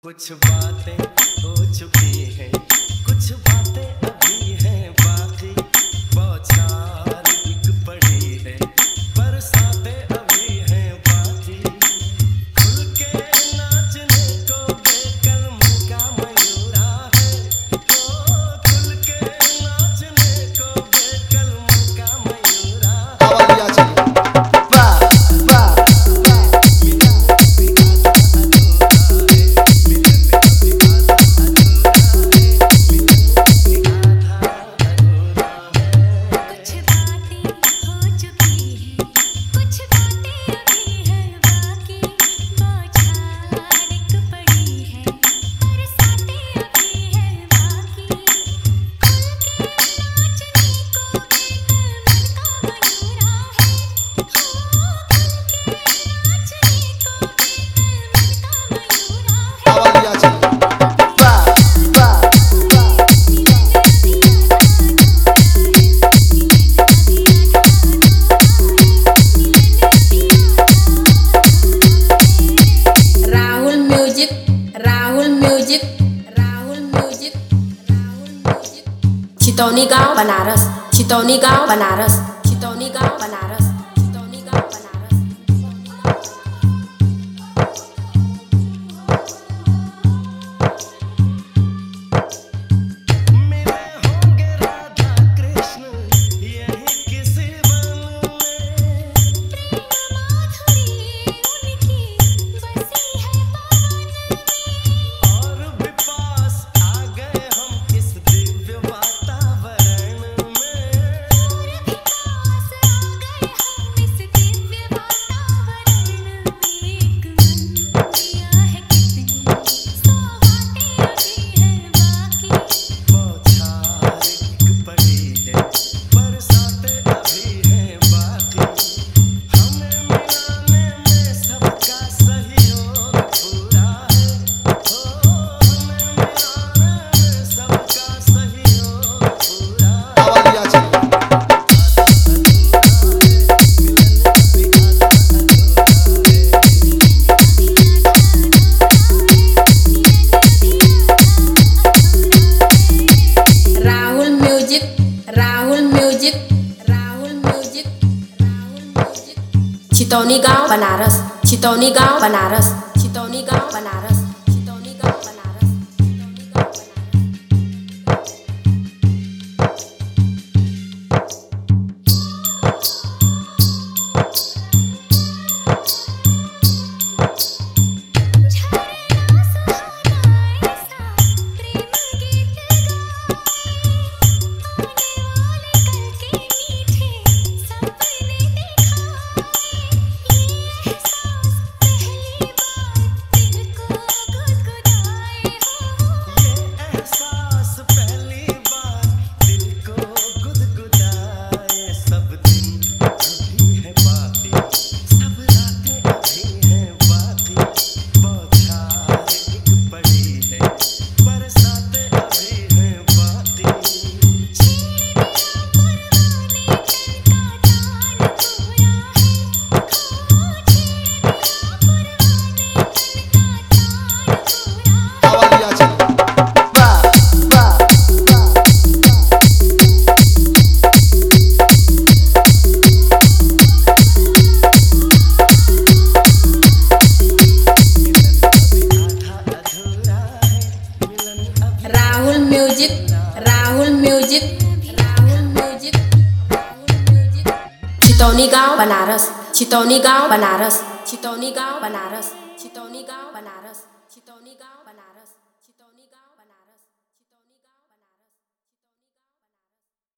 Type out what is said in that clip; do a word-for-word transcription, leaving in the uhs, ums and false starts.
कुछ बातें हो चुकी हैं, कुछ बातें अभी हैं बाकी, बौछार एक पड़ी है, बरसातें अभी हैं बाकी। खुल के नाचने को बेकल्म का मयूरा है, ओ खुल के नाचने को बेकल्म का मयूरा है। छितौनी गांव बनारस, छितौनी गांव बनारस, छितौनी गांव बनारस, छितौनी गांव बनारस। मिले होंगे राधा कृष्ण यही किसी वन में, प्रेम माधुरी उनकी बसी है पवन में, और भी पास आ गए हम इस दिव्य वातावरण में, और भी पास आ गए हम इस दिव्य वातावरण में। एक मन दिया है कितनी सौगातें अभी हैं बाकी, बौछार एक पड़ी है, बरसातें अभी हैं बाकी। हमें मिलाने में सबका सहयोग पूरा है, ओ हमें मिलाने में सबका सहयोग पूरा है। Rahul music, Rahul music, Rahul music, Rahul music. Chhitauni गांव बनारस, छितौनी गांव बनारस, छितौनी गांव बनारस, छितौनी गांव बनारस, छितौनी गांव बनारस। झरना सुहाना ऐसा प्रेम गीत गाए, आने वाले कल के मीठे सपने दिखाए। ये एहसास पहली बार दिल को गुदगुदाए हो, ये एहसास पहली बार दिल को गुदगुदाए। सब दिन अभी है बाकी, सब रातें अभी हैं बाकी, बौछार एक पड़ी है, बरसातें अभी हैं बाकी। छेड़ दिया परवाने तन का तान पूरा है, खो छेड़ दिया परवाने तन का तान पूरा है। Rahul music, Rahul music, Rahul music, Rahul music. Chhitauni गांव बनारस, छितौनी गांव बनारस, छितौनी गांव बनारस, छितौनी गांव बनारस, छितौनी गांव बनारस, छितौनी गांव।